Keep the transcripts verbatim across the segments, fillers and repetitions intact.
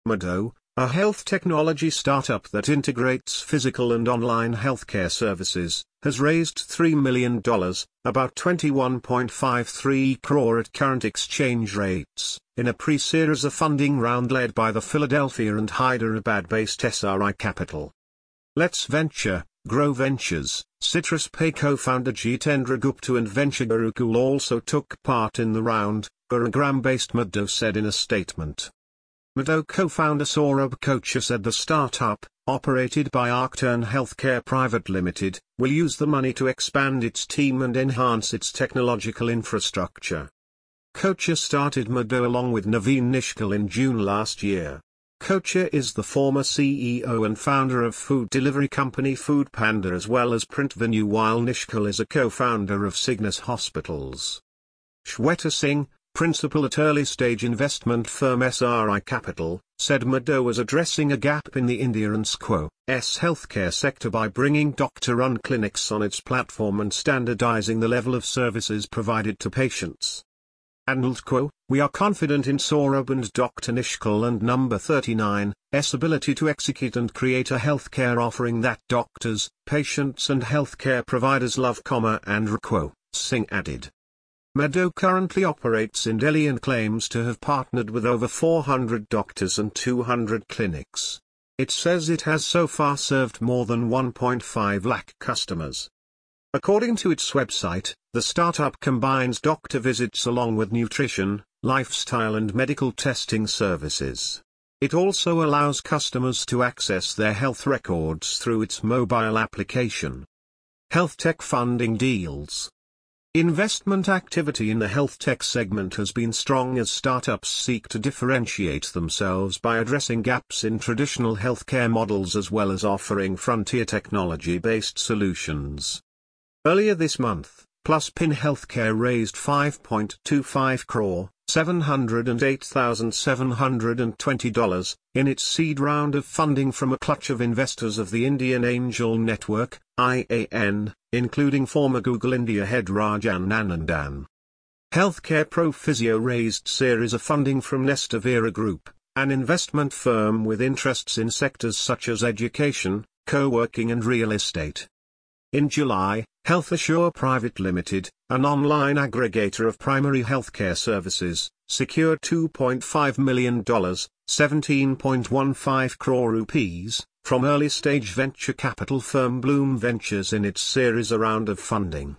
Meadow, a health technology startup that integrates physical and online healthcare services, has raised three million dollars, about twenty-one point five three crore at current exchange rates, in a pre-series of funding round led by the Philadelphia and Hyderabad-based S R I Capital. Let's Venture, Grow Ventures, Citrus Pay co-founder Jitendra Gupta and venture guru Gul also took part in the round, Gurugram-based Meadow said in a statement. Meadow co-founder Saurabh Kochhar said the startup, operated by Arcturn Healthcare Private Limited, will use the money to expand its team and enhance its technological infrastructure. Kochhar started Meadow along with Naveen Nishkal in June last year. Kochhar is the former C E O and founder of food delivery company Food Panda as well as Printvenue, while Nishkal is a co-founder of Cygnus Hospitals. Shweta Singh, principal at early-stage investment firm S R I Capital, said Meadow was addressing a gap in the India and S Q O's healthcare sector by bringing doctor-run clinics on its platform and standardizing the level of services provided to patients. And S Q O, we are confident in Saurabh and Doctor Nishkal and Number thirty-nine's ability to execute and create a healthcare offering that doctors, patients and healthcare providers love, and S Q O, Singh added. Meadow currently operates in Delhi and claims to have partnered with over four hundred doctors and two hundred clinics. It says it has so far served more than one point five lakh customers. According to its website, the startup combines doctor visits along with nutrition, lifestyle and medical testing services. It also allows customers to access their health records through its mobile application. Health tech funding deals. Investment activity in the health tech segment has been strong as startups seek to differentiate themselves by addressing gaps in traditional healthcare models as well as offering frontier technology-based solutions. Earlier this month, Pluspin Healthcare raised five point two five crore, seven hundred eight thousand seven hundred twenty dollars, in its seed round of funding from a clutch of investors of the Indian Angel Network, I A N, including former Google India head Rajan Nandandan. Healthcare Pro Physio raised series of funding from Nesta Vera Group, an investment firm with interests in sectors such as education, co-working and real estate. In July, Health Assure Private Limited, an online aggregator of primary healthcare services, secured two point five million dollars, seventeen point one five crore rupees, from early-stage venture capital firm Bloom Ventures in its series round of funding.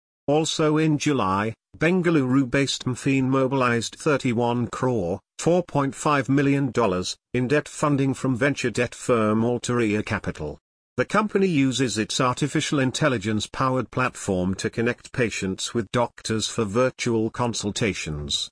Also in July, Bengaluru-based Mfin mobilized thirty-one crore, four point five million dollars, in debt funding from venture debt firm Altaria Capital. The company uses its artificial intelligence-powered platform to connect patients with doctors for virtual consultations.